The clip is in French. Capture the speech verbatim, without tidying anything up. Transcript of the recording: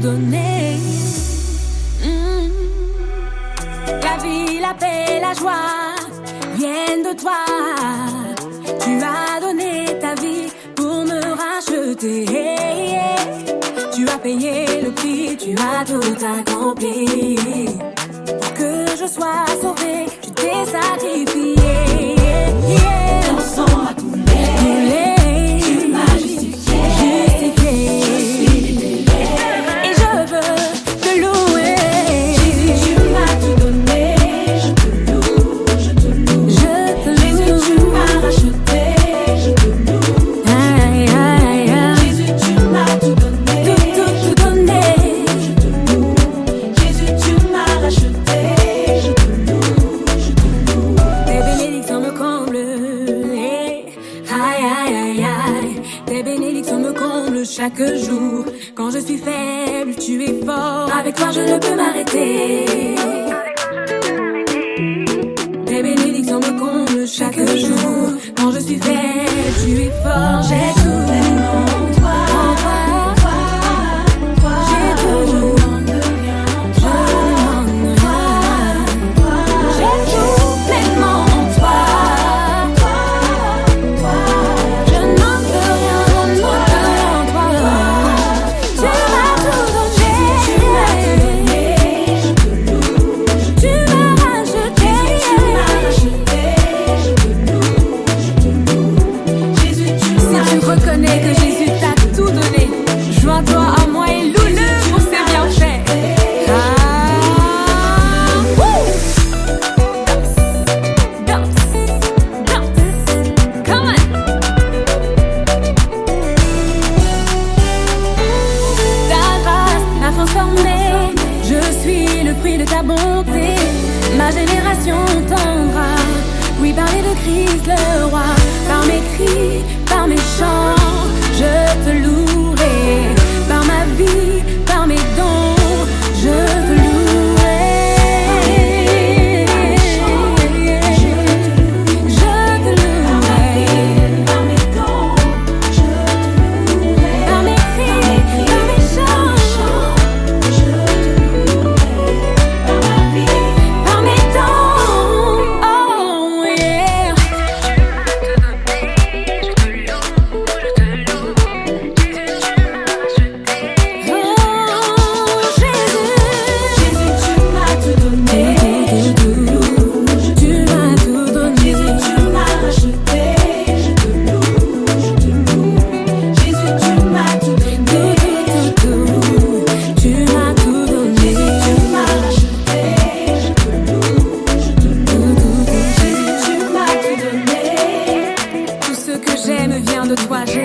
donné. Mmh. La vie, la paix, la joie viennent de toi. Tu as donné ta vie pour me racheter. Tu as payé le prix, tu as tout accompli. Pour que je sois sauvée, tu t'es sacrifié. Dansons à couler, tu m'as justifié, justifié. Je suis libérée et je veux te louer. Jésus, tu m'as tout donné, je te loue, je te loue. Je te Jésus, loue. tu m'as racheté, je te loue. Aïe, aïe, aïe. Jésus, tu m'as tout donné, Tout, tout, tout donné. je te loue. Jésus, tu m'as racheté, je te loue, je te loue. Tes bénédictions me comblent. Hey. Aïe, aïe, aïe, aïe. Tes bénédictions me comblent chaque jour. Quand je suis faible, tu es fort. Avec toi, je ne peux m'arrêter. Tes bénédictions me comblent chaque jour. Quand je suis faible, tu es fort. J'ai tout en toi. En toi. J'ai tout. Je ne manque rien. J'ai tout pleinement en toi. Je ne manque rien, je ne manque rien en toi. Tu m'as tout donné. Tu m'as tout donné, je te loue, je te Tu m'as racheté. Tu m'as racheté, je te loue, je te loue. Jésus, tu m'as Si tu reconnais que Jésus t'a tout donné, joins-toi à moi et loue-le pour ses bienfaits. Ah, wouh! Danse, danse, danse, come on! Ta grâce m'a transformé, je suis le fruit de ta bonté. Ma génération t'entendra, oui, parler de Christ le roi. Par mes cris, par mes chants, je te louerai. Par ma vie, par mes dons, je te louerai. Je te louerai. par mes dons, je te louerai. Par mes cris, par mes chants, Je te louerai. Par ma vie, par mes dons, oh yeah. Oh Jésus, Jésus, tu m'as tout donné, je te loue, je te tu m'as tout donné. Jésus, tu m'as racheté, je te loue, je te loue. Jésus, tu m'as tout donné, Tout, tout, tout, tu m'as tout donné. tu m'as racheté, je te loue, je te loue. Jésus, tu m'as tout donné. Tout ce que j'aime vient de toi.